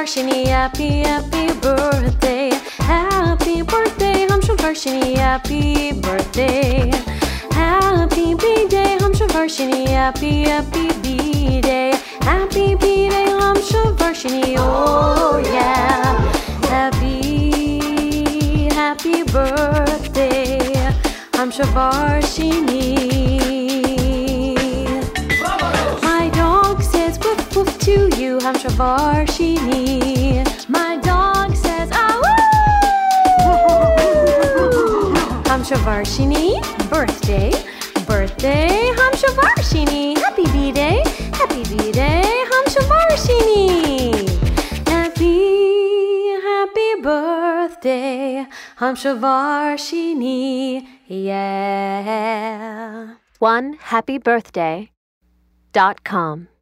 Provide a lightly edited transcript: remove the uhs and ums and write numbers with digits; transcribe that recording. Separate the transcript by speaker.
Speaker 1: Hamshavarshini, happy, happy birthday. Happy birthday, Hamshavarshini, happy birthday. Happy B-Day, Hamshavarshini, happy, happy B-Day. Happy B-Day, Hamshavarshini, oh yeah. Happy, happy birthday, Hamshavarshini. My dog says woof woof to you, Hamshavarshini. My dog says ah woo. Hamshavarshini, birthday, birthday, Hamshavarshini. Happy B-Day, happy B-Day, Hamshavarshini. Happy, happy birthday, Hamshavarshini, yeah.
Speaker 2: OneHappyBirthday.com